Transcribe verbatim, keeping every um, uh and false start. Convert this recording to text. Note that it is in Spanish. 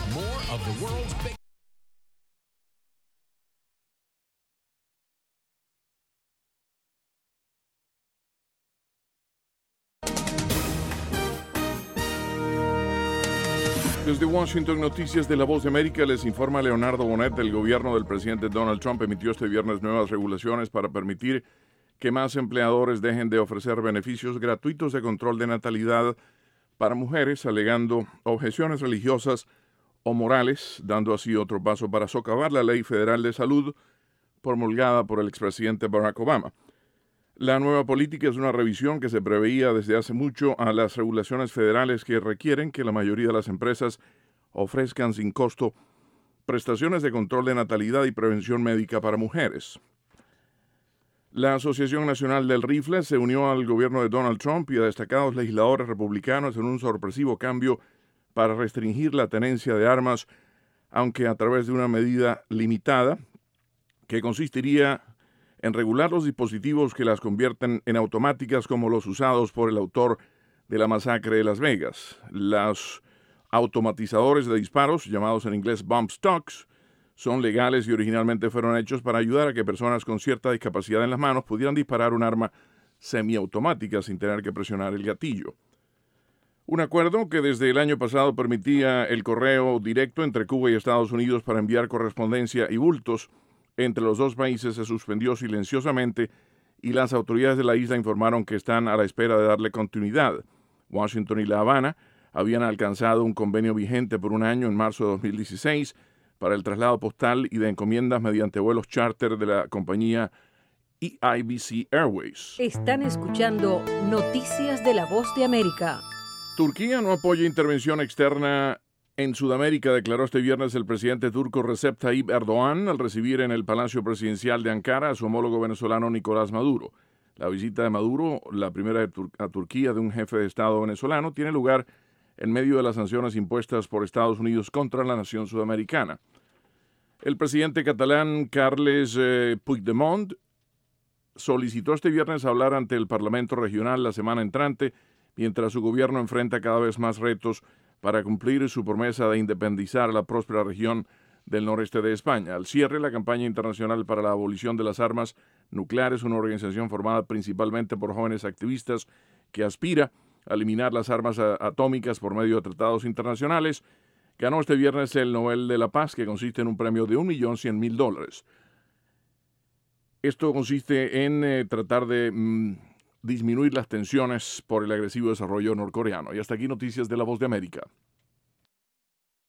more of the world's big Desde Washington, Noticias de La Voz de América, les informa Leonardo Bonet. El gobierno del presidente Donald Trump emitió este viernes nuevas regulaciones para permitir que más empleadores dejen de ofrecer beneficios gratuitos de control de natalidad para mujeres, alegando objeciones religiosas o morales, dando así otro paso para socavar la Ley Federal de Salud promulgada por el expresidente Barack Obama. La nueva política es una revisión que se preveía desde hace mucho a las regulaciones federales que requieren que la mayoría de las empresas ofrezcan sin costo prestaciones de control de natalidad y prevención médica para mujeres. La Asociación Nacional del Rifle se unió al gobierno de Donald Trump y a destacados legisladores republicanos en un sorpresivo cambio para restringir la tenencia de armas, aunque a través de una medida limitada que consistiría en regular los dispositivos que las convierten en automáticas como los usados por el autor de la masacre de Las Vegas. Los automatizadores de disparos, llamados en inglés bump stocks, son legales y originalmente fueron hechos para ayudar a que personas con cierta discapacidad en las manos pudieran disparar un arma semiautomática sin tener que presionar el gatillo. Un acuerdo que desde el año pasado permitía el correo directo entre Cuba y Estados Unidos para enviar correspondencia y bultos entre los dos países se suspendió silenciosamente y las autoridades de la isla informaron que están a la espera de darle continuidad. Washington y La Habana habían alcanzado un convenio vigente por un año en marzo de dos mil dieciséis para el traslado postal y de encomiendas mediante vuelos charter de la compañía E I B C Airways. Están escuchando Noticias de la Voz de América. Turquía no apoya intervención externa en Sudamérica, declaró este viernes el presidente turco Recep Tayyip Erdogan al recibir en el Palacio Presidencial de Ankara a su homólogo venezolano Nicolás Maduro. La visita de Maduro, la primera de Tur- a Turquía de un jefe de Estado venezolano, tiene lugar en medio de las sanciones impuestas por Estados Unidos contra la nación sudamericana. El presidente catalán Carles eh, Puigdemont solicitó este viernes hablar ante el Parlamento Regional la semana entrante, mientras su gobierno enfrenta cada vez más retos para cumplir su promesa de independizar la próspera región del noreste de España. Al cierre, la campaña internacional para la abolición de las armas nucleares, una organización formada principalmente por jóvenes activistas que aspira a eliminar las armas atómicas por medio de tratados internacionales, ganó este viernes el Nobel de la Paz, que consiste en un premio de un millón cien mil dólares. Esto consiste en eh, tratar de mm, disminuir las tensiones por el agresivo desarrollo norcoreano. Y hasta aquí Noticias de La Voz de América.